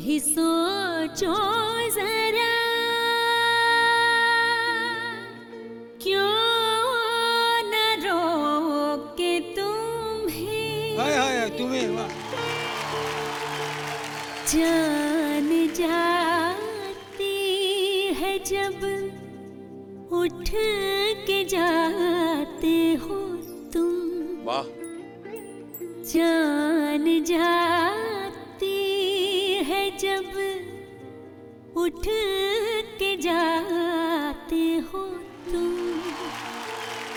ही सोचो जरा, क्यों न रोके तुम्हें। हाय हाय तुम्हें जान जाती है जब उठ के जाते हो तुम। वाह। जान जाती है जब उठ के जाते हो